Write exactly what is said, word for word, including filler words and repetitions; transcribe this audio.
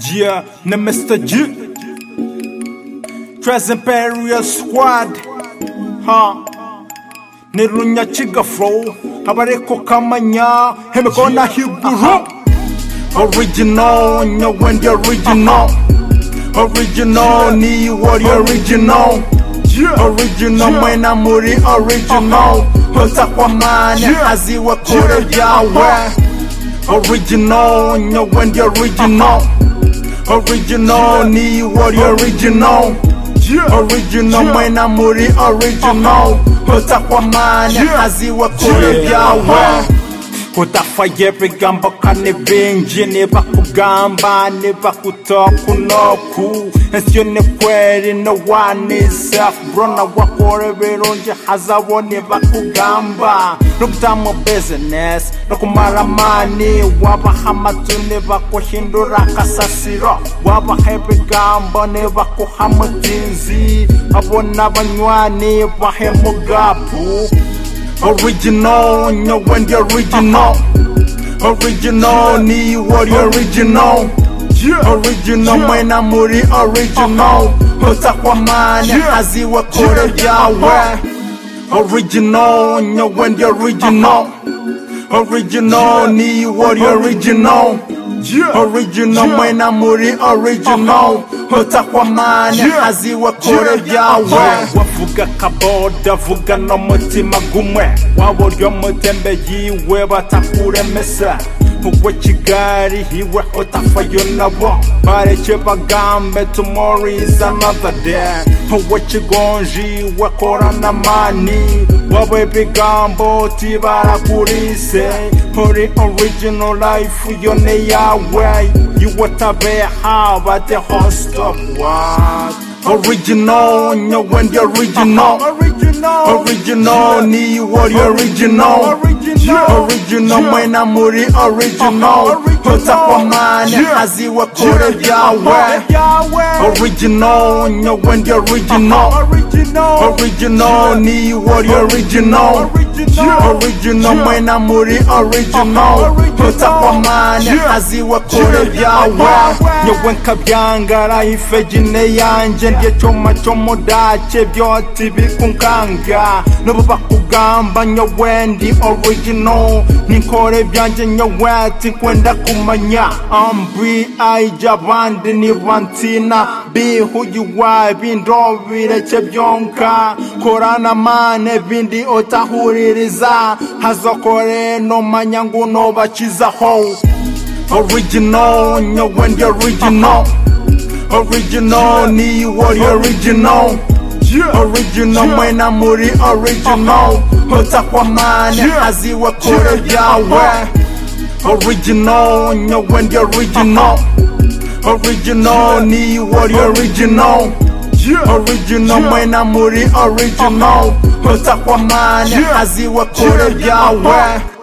Yeah, na Mister G Trez Imperial Squad Ha Nirunya chiga flow Habareko kamanya Hemekona hiburu Original, nyo when the original Original, ni what the original Original, mwena muri original Hota kwa mane, haziwa kure yawe Original, nyo when the original Original, ni what the original Original, mwena muri original Hota kwa mane, haziwa kure yawe Kudafaye bigamba kane binji niba kugamba niba kutokunoku Ensyo ni kweri no one is self Brona wakore birunji hazabo niba kugamba Nukutamo business Nukumara mani Waba hamatu niba kuhindura kasasiro Waba hebi gamba niba kuhamutinzi Abona banywani bahemugapu Original, nyo when the original Original, ni what the original Original, mwena muri original Hota kwa mane, haziwa kure yawe Original, nyo when the original Original, ni what the original Original, mwena muri original Hota kwa mane, haziwa kure yawe Wavuga kaboda, vuga no mutima gumwe Waburyo mutembe yiwe batakuremesa Uwe Kigali hiwe utafayo nabo Bareke bagambe tomorrow is another day Uwe Kigonji we korana mani Wawe bigambo tibara kurise Uri original life yone yawe You tabe haba the host of what Original, nyo when the original Original, original, ni what the original Original, mwena muri original Hota kwa mane, haziwa kure yawe Original, nyo when the original Original, ni what the original Original, mwena muri original Hota kwa mane, haziwa kure yawe Nyo kabyangara ifejine yanje Ndiye choma chomo dache byoti bikunkanga Nubu bakugamba nyo wendi original Ninkore byanje nyo weti kwenda kumanya Ambi aija bandi ni vantina Bi huyu wa bindo bireche byonka Korana mane bindi otahuririza Hazokore no manyangu no bachiza ho Original, nyo wendi original Original, ni what the original Original, mwena muri original Hota kwa mane, haziwa kure yawe Original, nyo when the original Original, ni what the original Original, mwena muri original Hota kwa mane, haziwa kure yawe